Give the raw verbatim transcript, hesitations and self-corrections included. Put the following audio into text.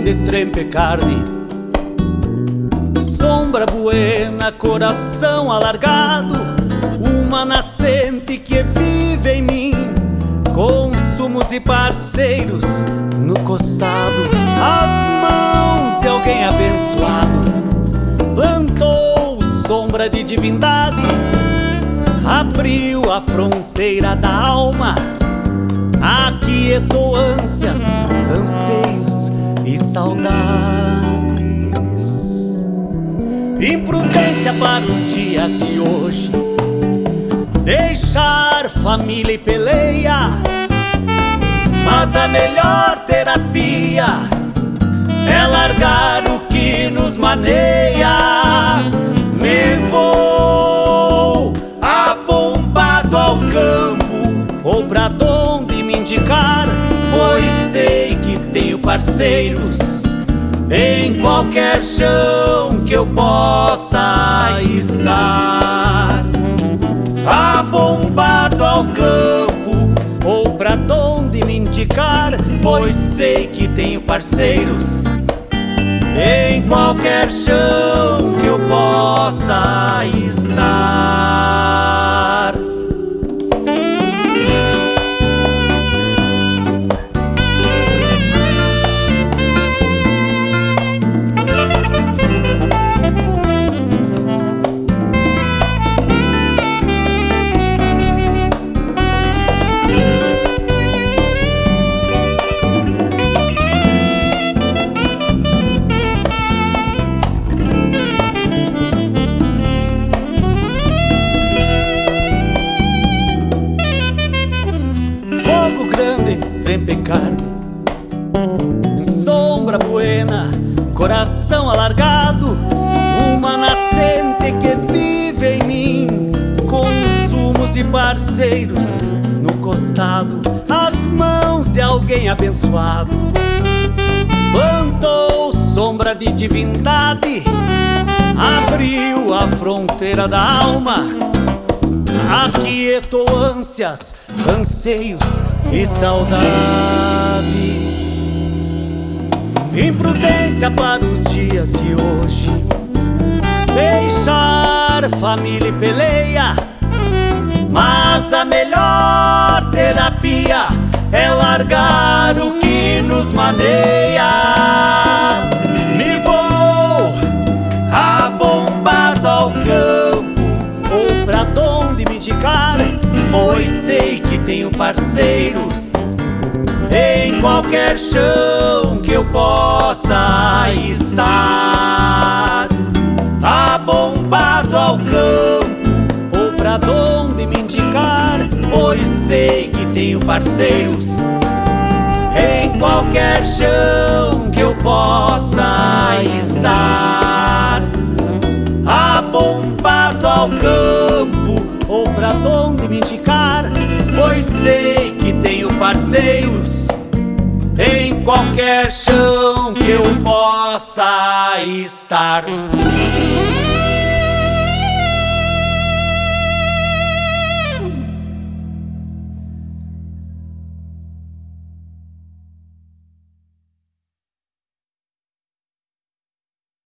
grande, trempe carne, sombra buena, coração alargado, uma nascente que vive em mim, consumos e parceiros no costado, as mãos de alguém abençoado, plantou sombra de divindade, abriu a fronteira da alma, aquietou ânsias, anseios e saudades. Imprudência para os dias de hoje, deixar família e peleia, mas a melhor terapia é largar o que nos maneia. Me vou abombado ao campo, ou pra onde me indicar, pois sei que tenho parceiros em qualquer chão que eu possa estar. Abombado ao campo, ou pra onde me indicar, pois sei que tenho parceiros em qualquer chão que eu possa estar. Trempe carne, sombra buena, coração alargado, uma nascente que vive em mim, consumos e parceiros no costado, as mãos de alguém abençoado, plantou sombra de divindade, abriu a fronteira da alma, aquietou ânsias, anseios e saudade. Imprudência para os dias de hoje, deixar família e peleia, mas a melhor terapia é largar o que nos maneia. Me vou abombado ao campo, ou pra onde me indicar, pois sei que tenho parceiros em qualquer chão que eu possa estar. Abombado ao campo, ou pra onde me indicar, pois sei que tenho parceiros em qualquer chão que eu possa estar. Abombado ao campo, ou pra onde me indicar, pois sei que tenho parceiros em qualquer chão que eu possa estar.